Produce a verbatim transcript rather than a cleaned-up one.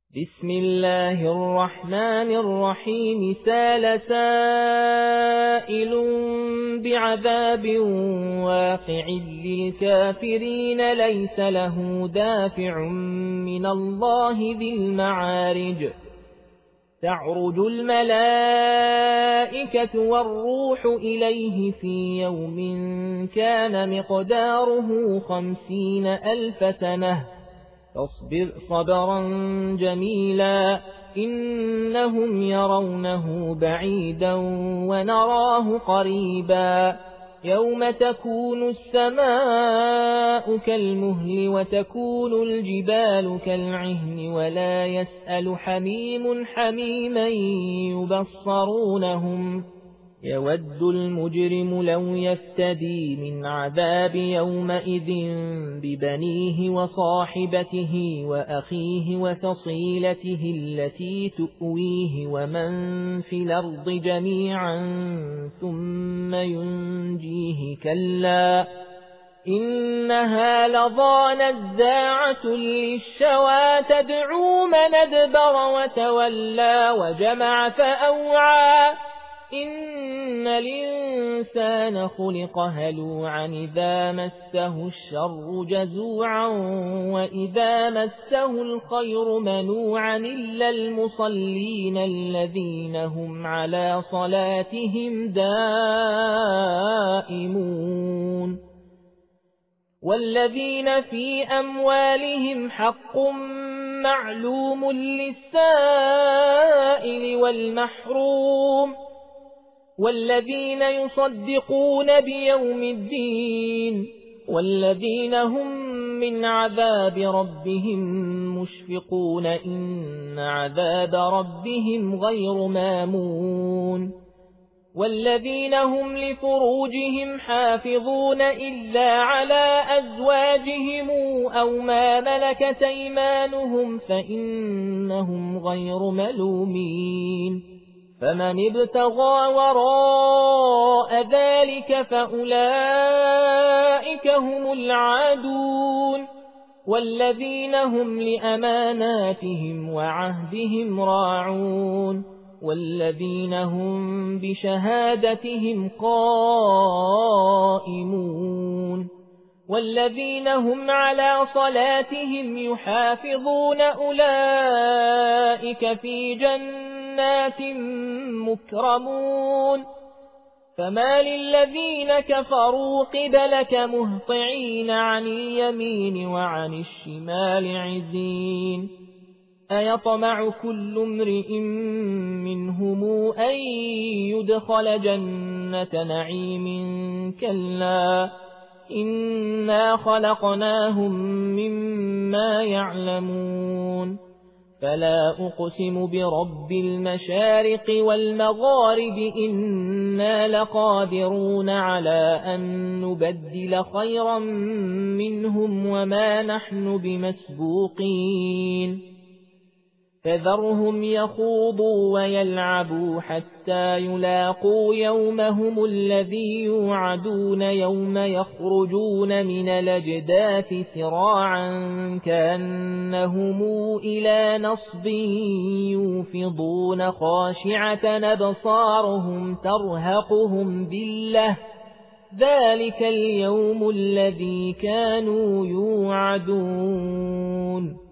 بسم الله الرحمن الرحيم سال سائل بعذاب واقع للكافرين ليس له دافع من الله ذي المعارج تعرج الملائكة والروح إليه في يوم كان مقداره خمسين ألف سنة فاصبر صبرا جميلا إنهم يرونه بعيدا ونراه قريبا يوم تكون السماء كالمهل وتكون الجبال كالعهن ولا يسأل حميم حميما يبصرونهم يود المجرم لو يفتدي من عذاب يومئذ ببنيه وصاحبته وأخيه وفصيلته التي تؤويه ومن في الأرض جميعا ثم ينجيه كلا إنها لظى نزاعة للشوى تدعو من أدبر وتولى وجمع فأوعى إن الإنسان خلق هلوعا إذا مسه الشر جزوعا وإذا مسه الخير منوعا إلا المصلين الذين هم على صلاتهم دائمون والذين في أموالهم حق معلوم للسائل والمحروم والذين يصدقون بيوم الدين والذين هم من عذاب ربهم مشفقون إن عذاب ربهم غير مامون والذين هم لفروجهم حافظون إلا على أزواجهم أو ما ملكت أيمانهم فإنهم غير ملومين فمن ابتغى وراء ذلك فأولئك هم العادون والذين هم لأماناتهم وعهدهم راعون والذين هم بشهادتهم قائمون والذين هم على صلاتهم يحافظون أولئك في جنات مكرمون فما للذين كفروا قبلك مهطعين عن اليمين وعن الشمال عزين أيطمع كل امرئ منهم أن يدخل جنة نعيم كلا إنا خلقناهم مما يعلمون فلا أقسم برب المشارق والمغارب إنا لقادرون على أن نبدل خيرا منهم وما نحن بمسبوقين فذرهم يخوضوا ويلعبوا حتى يلاقوا يومهم الذي يوعدون يوم يخرجون من الأجداث سراعا كأنهم إلى نصب يوفضون خاشعة أبصارهم ترهقهم ذلة ذلك اليوم الذي كانوا يوعدون